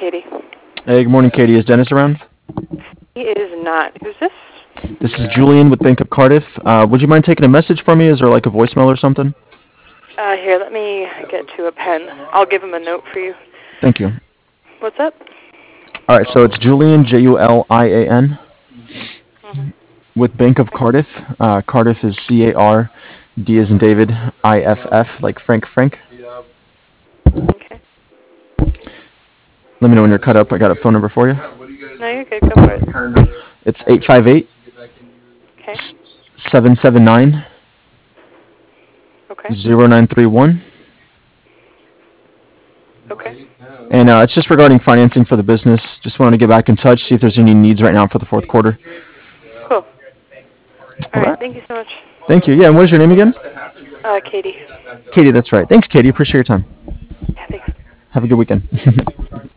Katie. Hey, good morning, Katie. Is Dennis around? He is not. Who's this? This is Julian with Bank of Cardiff. Would you mind taking a message for me? Is there like a voicemail or something? Here, let me get to a pen. I'll give him a note for you. Thank you. What's up? All right, so it's Julian, Julian, Mm-hmm. with Bank of Cardiff. Cardiff is Car, D as in David, Iff, like Frank. Okay. Let me know when you're cut up. I got a phone number for you. No, you're good. Go for it. It's 858 Okay. 779 Okay. 0931. Okay. And it's just regarding financing for the business. Just wanted to get back in touch, see if there's any needs right now for the fourth quarter. Cool. All All right. right. Thank you so much. Thank you. Yeah, and what is your name again? Katie. Katie, that's right. Thanks, Katie. Appreciate your time. Yeah, thanks. Have a good weekend.